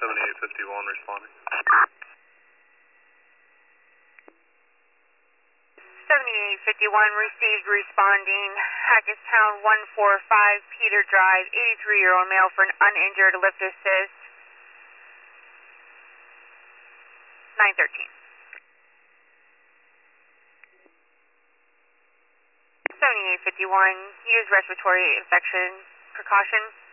7851 responding. 7851 received responding. Hackettstown 145 Peter Drive, 83-year-old male for an uninjured lift assist. 913. 7851, use respiratory infection precaution.